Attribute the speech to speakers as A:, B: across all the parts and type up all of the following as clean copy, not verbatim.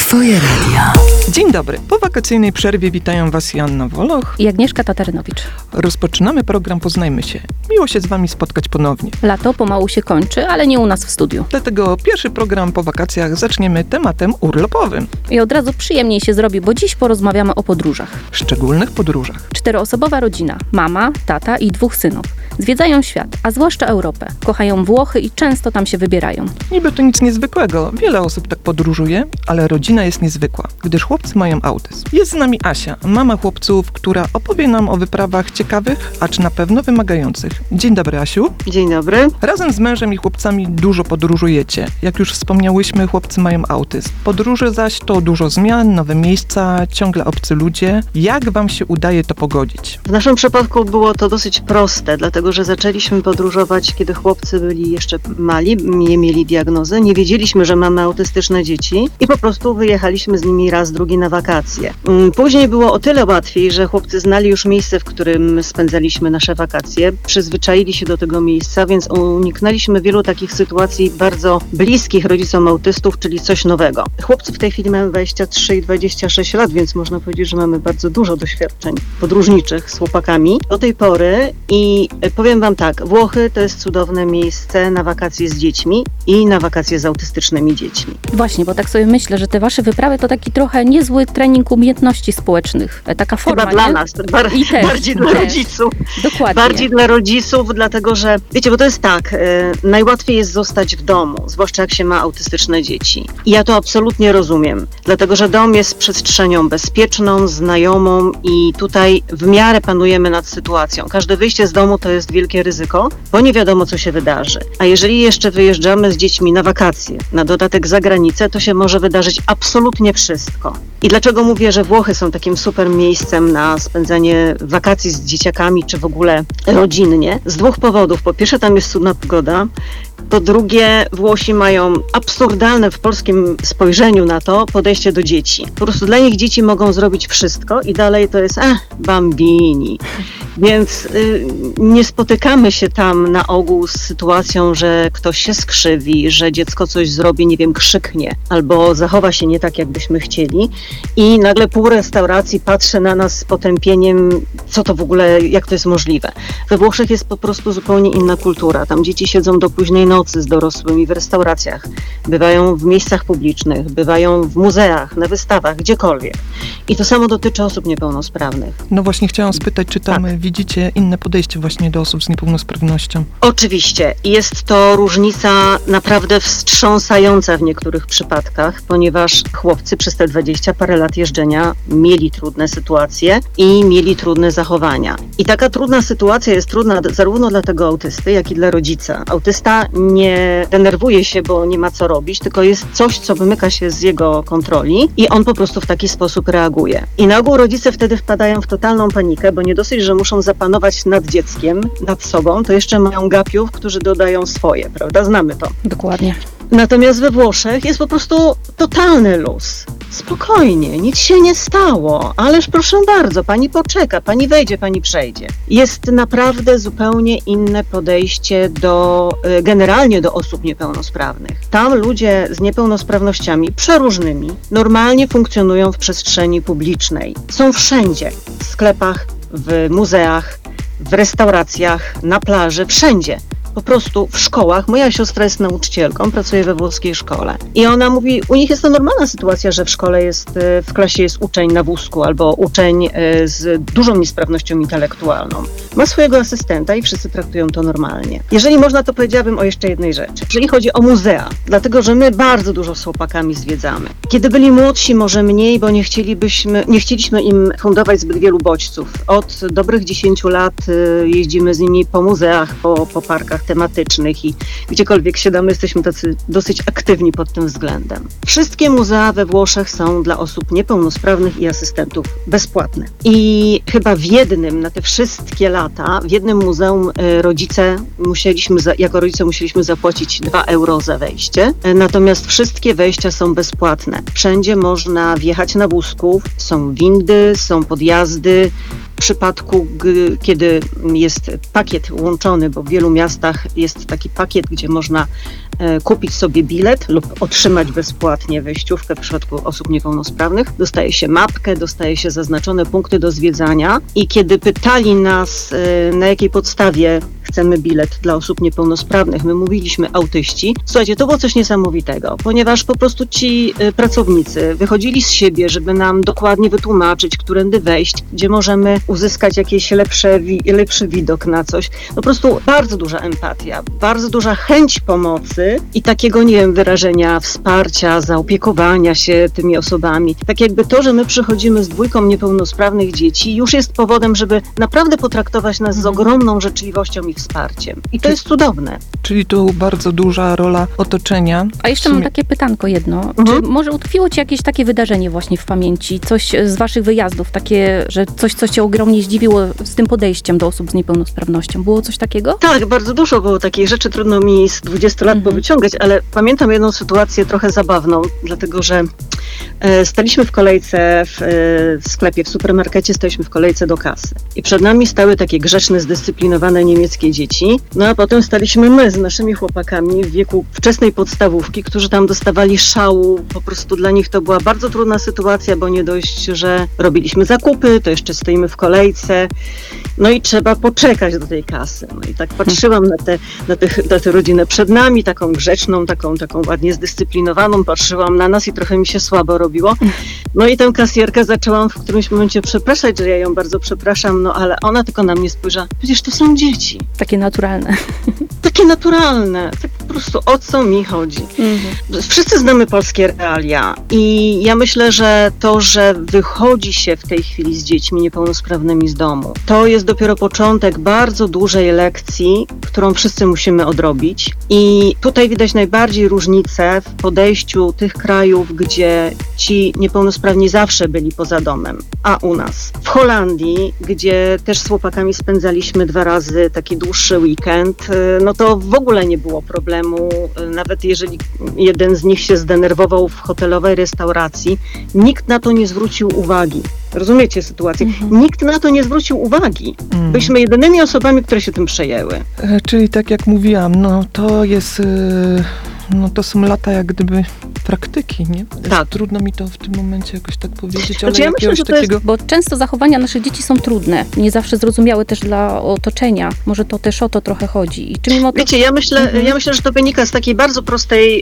A: Twoje radio.
B: Dzień dobry. Po wakacyjnej przerwie witają Was Joanna Woloch
C: i Agnieszka Tatarynowicz.
B: Rozpoczynamy program Poznajmy się. Miło się z Wami spotkać ponownie.
C: Lato pomału się kończy, ale nie u nas w studiu.
B: Dlatego pierwszy program po wakacjach zaczniemy tematem urlopowym.
C: I od razu przyjemniej się zrobi, bo dziś porozmawiamy o podróżach.
B: Szczególnych podróżach.
C: 4-osobowa rodzina, mama, tata i 2 synów. Zwiedzają świat, a zwłaszcza Europę. Kochają Włochy i często tam się wybierają.
B: Niby to nic niezwykłego. Wiele osób tak podróżuje, ale rodzina jest niezwykła, gdyż chłopcy mają autyzm. Jest z nami Asia, mama chłopców, która opowie nam o wyprawach ciekawych, acz na pewno wymagających. Dzień dobry, Asiu.
D: Dzień dobry.
B: Razem z mężem i chłopcami dużo podróżujecie. Jak już wspomniałyśmy, chłopcy mają autyzm. Podróże zaś to dużo zmian, nowe miejsca, ciągle obcy ludzie. Jak Wam się udaje to pogodzić?
D: W naszym przypadku było to dosyć proste, dlatego że zaczęliśmy podróżować, kiedy chłopcy byli jeszcze mali, nie mieli diagnozy, nie wiedzieliśmy, że mamy autystyczne dzieci i po prostu wyjechaliśmy z nimi raz, drugi na wakacje. Później było o tyle łatwiej, że chłopcy znali już miejsce, w którym spędzaliśmy nasze wakacje, przyzwyczaili się do tego miejsca, więc uniknęliśmy wielu takich sytuacji bardzo bliskich rodzicom autystów, czyli coś nowego. Chłopcy w tej chwili mają 23 i 26 lat, więc można powiedzieć, że mamy bardzo dużo doświadczeń podróżniczych z chłopakami do tej pory i powiem Wam tak, Włochy to jest cudowne miejsce na wakacje z dziećmi i na wakacje z autystycznymi dziećmi.
C: Właśnie, bo tak sobie myślę, że te Wasze wyprawy to taki trochę niezły trening umiejętności społecznych. Taka forma,
D: chyba dla nas, bardziej dla rodziców.
C: Dokładnie.
D: Bardziej dla rodziców, dlatego że, wiecie, bo to jest tak, najłatwiej jest zostać w domu, zwłaszcza jak się ma autystyczne dzieci. I ja to absolutnie rozumiem, dlatego że dom jest przestrzenią bezpieczną, znajomą i tutaj w miarę panujemy nad sytuacją. Każde wyjście z domu to jest wielkie ryzyko, bo nie wiadomo, co się wydarzy. A jeżeli jeszcze wyjeżdżamy z dziećmi na wakacje, na dodatek za granicę, to się może wydarzyć absolutnie wszystko. I dlaczego mówię, że Włochy są takim super miejscem na spędzanie wakacji z dzieciakami, czy w ogóle rodzinnie? Z 2 powodów. Po pierwsze, tam jest cudna pogoda. Po drugie, Włosi mają absurdalne w polskim spojrzeniu na to podejście do dzieci. Po prostu dla nich dzieci mogą zrobić wszystko i dalej to jest bambini. Więc nie spotykamy się tam na ogół z sytuacją, że ktoś się skrzywi, że dziecko coś zrobi, nie wiem, krzyknie albo zachowa się nie tak, jakbyśmy chcieli i nagle pół restauracji patrzy na nas z potępieniem, co to w ogóle, jak to jest możliwe. We Włoszech jest po prostu zupełnie inna kultura. Tam dzieci siedzą do późnej nocy z dorosłymi w restauracjach, bywają w miejscach publicznych, bywają w muzeach, na wystawach, gdziekolwiek. I to samo dotyczy osób niepełnosprawnych.
B: No właśnie chciałam spytać, czy tam widzicie inne podejście właśnie do osób z niepełnosprawnością?
D: Oczywiście. Jest to różnica naprawdę wstrząsająca w niektórych przypadkach, ponieważ chłopcy przez te 20 parę lat jeżdżenia mieli trudne sytuacje i mieli trudne zachowania. I taka trudna sytuacja jest trudna zarówno dla tego autysty, jak i dla rodzica. Autysta nie denerwuje się, bo nie ma co robić, tylko jest coś, co wymyka się z jego kontroli i on po prostu w taki sposób reaguje. I na ogół rodzice wtedy wpadają w totalną panikę, bo nie dosyć, że muszą zapanować nad dzieckiem, nad sobą, to jeszcze mają gapiów, którzy dodają swoje, prawda? Znamy to.
C: Dokładnie.
D: Natomiast we Włoszech jest po prostu totalny luz. Spokojnie, nic się nie stało, ależ proszę bardzo, pani poczeka, pani wejdzie, pani przejdzie. Jest naprawdę zupełnie inne podejście generalnie do osób niepełnosprawnych. Tam ludzie z niepełnosprawnościami przeróżnymi normalnie funkcjonują w przestrzeni publicznej. Są wszędzie, w sklepach, w muzeach, w restauracjach, na plaży, wszędzie. Po prostu w szkołach, moja siostra jest nauczycielką, pracuje we włoskiej szkole i ona mówi, u nich jest to normalna sytuacja, że w klasie jest uczeń na wózku albo uczeń z dużą niesprawnością intelektualną. Ma swojego asystenta i wszyscy traktują to normalnie. Jeżeli można, to powiedziałabym o jeszcze jednej rzeczy. Jeżeli chodzi o muzea, dlatego że my bardzo dużo z chłopakami zwiedzamy. Kiedy byli młodsi, może mniej, bo nie chcieliśmy im fundować zbyt wielu bodźców. Od dobrych 10 lat jeździmy z nimi po muzeach, po parkach tematycznych i gdziekolwiek siadamy, jesteśmy tacy dosyć aktywni pod tym względem. Wszystkie muzea we Włoszech są dla osób niepełnosprawnych i asystentów bezpłatne. I chyba w jednym, na te wszystkie lata, w jednym muzeum jako rodzice musieliśmy zapłacić 2 euro za wejście, natomiast wszystkie wejścia są bezpłatne. Wszędzie można wjechać na wózku, są windy, są podjazdy, przypadku, kiedy jest pakiet łączony, bo w wielu miastach jest taki pakiet, gdzie można kupić sobie bilet lub otrzymać bezpłatnie wejściówkę w przypadku osób niepełnosprawnych. Dostaje się mapkę, dostaje się zaznaczone punkty do zwiedzania i kiedy pytali nas, na jakiej podstawie chcemy bilet dla osób niepełnosprawnych, my mówiliśmy autyści. Słuchajcie, to było coś niesamowitego, ponieważ po prostu ci pracownicy wychodzili z siebie, żeby nam dokładnie wytłumaczyć, którędy wejść, gdzie możemy uzyskać jakiś lepszy widok na coś. Po prostu bardzo duża empatia, bardzo duża chęć pomocy i takiego, nie wiem, wyrażenia wsparcia, zaopiekowania się tymi osobami. Tak jakby to, że my przychodzimy z 2 niepełnosprawnych dzieci, już jest powodem, żeby naprawdę potraktować nas z ogromną życzliwością i wsparciem. I to jest cudowne.
B: Czyli tu bardzo duża rola otoczenia.
C: A jeszcze mam takie pytanko jedno. Czy może utkwiło ci jakieś takie wydarzenie właśnie w pamięci? Coś z waszych wyjazdów, takie, że coś, co cię ogromnie zdziwiło z tym podejściem do osób z niepełnosprawnością? Było coś takiego?
D: Tak, bardzo dużo było takich rzeczy, trudno mi z 20 lat powyciągać, ale pamiętam jedną sytuację trochę zabawną, dlatego że staliśmy w kolejce w sklepie, w supermarkecie, staliśmy w kolejce do kasy. I przed nami stały takie grzeczne, zdyscyplinowane niemieckie dzieci. No a potem staliśmy my z naszymi chłopakami w wieku wczesnej podstawówki, którzy tam dostawali szału. Po prostu dla nich to była bardzo trudna sytuacja, bo nie dość, że robiliśmy zakupy, to jeszcze stoimy w kolejce. No i trzeba poczekać do tej kasy. No i tak patrzyłam na tę rodzinę przed nami, taką grzeczną, taką ładnie zdyscyplinowaną. Patrzyłam na nas i trochę mi się słabo robiło. No i tę kasjerkę zaczęłam w którymś momencie przepraszać, że ja ją bardzo przepraszam, no ale ona tylko na mnie spojrzała. Przecież to są dzieci.
C: Takie naturalne.
D: Takie naturalne. Tak po prostu o co mi chodzi. Wszyscy znamy polskie realia i ja myślę, że to, że wychodzi się w tej chwili z dziećmi niepełnosprawnymi z domu, to jest dopiero początek bardzo dużej lekcji, którą wszyscy musimy odrobić. I tutaj widać najbardziej różnicę w podejściu tych krajów, gdzie ci niepełnosprawni zawsze byli poza domem, a u nas. W Holandii, gdzie też z chłopakami spędzaliśmy 2 razy taki dłuższy weekend, no to w ogóle nie było problemu, nawet jeżeli jeden z nich się zdenerwował w hotelowej restauracji, nikt na to nie zwrócił uwagi. Rozumiecie sytuację? Nikt na to nie zwrócił uwagi. Byliśmy jedynymi osobami, które się tym przejęły.
B: Czyli tak jak mówiłam, no to jest... No to są lata jak gdyby praktyki, nie?
D: Tak.
B: Trudno mi to w tym momencie jakoś tak powiedzieć, ale
D: Znaczy, ja myślę,
B: jakiegoś
D: że to jest-
B: takiego...
C: Bo często zachowania naszych dzieci są trudne, nie zawsze zrozumiałe też dla otoczenia. Może to też o to trochę chodzi. I czy mimo to...
D: Wiecie, ja myślę, że to wynika z takiej bardzo prostej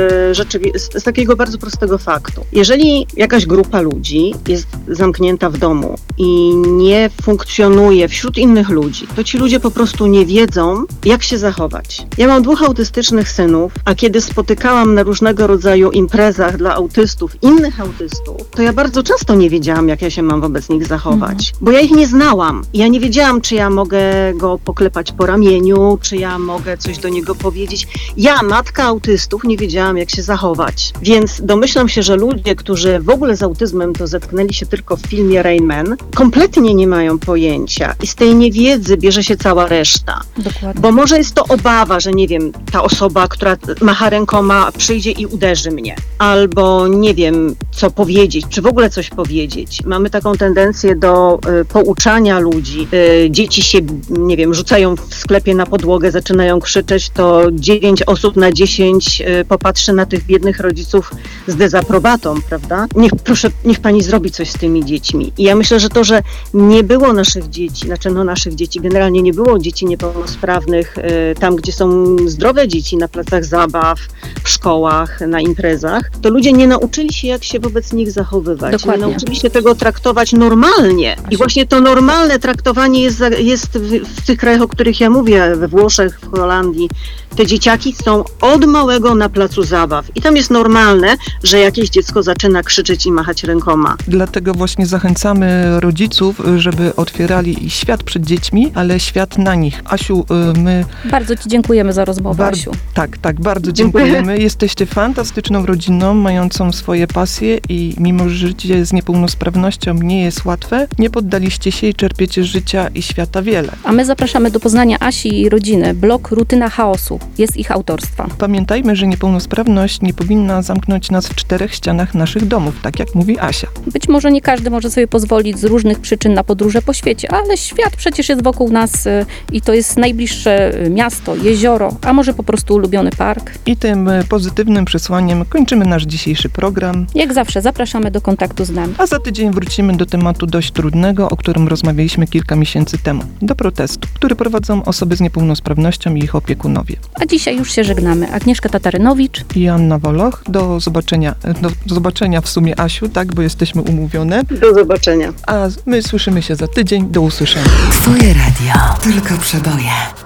D: z takiego bardzo prostego faktu. Jeżeli jakaś grupa ludzi jest zamknięta w domu i nie funkcjonuje wśród innych ludzi, to ci ludzie po prostu nie wiedzą, jak się zachować. Ja mam 2 autystycznych synów, a kiedy spotykałam na różnego rodzaju imprezach dla autystów, innych autystów, to ja bardzo często nie wiedziałam, jak ja się mam wobec nich zachować, bo ja ich nie znałam. Ja nie wiedziałam, czy ja mogę go poklepać po ramieniu, czy ja mogę coś do niego powiedzieć. Ja, matka autystów, nie wiedziałam, jak się zachować. Więc domyślam się, że ludzie, którzy w ogóle z autyzmem to zetknęli się tylko w filmie Rain Man, kompletnie nie mają pojęcia i z tej niewiedzy bierze się cała reszta.
C: Dokładnie.
D: Bo może jest to obawa, że nie wiem, ta osoba, która macha rękoma, przyjdzie i uderzy mnie. Albo nie wiem, co powiedzieć, czy w ogóle coś powiedzieć. Mamy taką tendencję do pouczania ludzi. Dzieci się, nie wiem, rzucają w sklepie na podłogę, zaczynają krzyczeć, to 9 osób na 10 popatrzy na tych biednych rodziców z dezaprobatą, prawda? Niech pani zrobi coś z tymi dziećmi. I ja myślę, że to, że nie było naszych dzieci, naszych dzieci, generalnie nie było dzieci niepełnosprawnych tam, gdzie są zdrowe dzieci na placach zabaw, w szkołach, na imprezach, to ludzie nie nauczyli się, jak się wobec nich zachowywać.
C: Dokładnie.
D: Nie nauczyli się tego traktować normalnie. I właśnie to normalne traktowanie jest w tych krajach, o których ja mówię, we Włoszech, w Holandii. Te dzieciaki są od małego na placu zabaw. I tam jest normalne, że jakieś dziecko zaczyna krzyczeć i machać rękoma.
B: Dlatego właśnie zachęcamy rodziców, żeby otwierali świat przed dziećmi, ale świat na nich. Asiu, my...
C: Bardzo ci dziękujemy za rozmowę, Asiu.
B: Tak, bardzo
D: Dziękuję
B: Dziękujemy. Jesteście fantastyczną rodziną, mającą swoje pasje i mimo, że życie z niepełnosprawnością nie jest łatwe, nie poddaliście się i czerpiecie z życia i świata wiele.
C: A my zapraszamy do poznania Asi i rodziny. Blog Rutyna Chaosu jest ich autorstwa.
B: Pamiętajmy, że niepełnosprawność nie powinna zamknąć nas w 4 ścianach naszych domów, tak jak mówi Asia.
C: Być może nie każdy może sobie pozwolić z różnych przyczyn na podróże po świecie, ale świat przecież jest wokół nas i to jest najbliższe miasto, jezioro, a może po prostu ulubiony park.
B: I tym pozytywnym przesłaniem kończymy nasz dzisiejszy program.
C: Jak zawsze zapraszamy do kontaktu z nami.
B: A za tydzień wrócimy do tematu dość trudnego, o którym rozmawialiśmy kilka miesięcy temu. Do protestu, który prowadzą osoby z niepełnosprawnością i ich opiekunowie.
C: A dzisiaj już się żegnamy. Agnieszka Tatarynowicz
B: I Anna Woloch. Do zobaczenia w sumie, Asiu, tak, bo jesteśmy umówione.
D: Do zobaczenia.
B: A my słyszymy się za tydzień. Do usłyszenia.
A: Twoje radio. Tylko przeboje.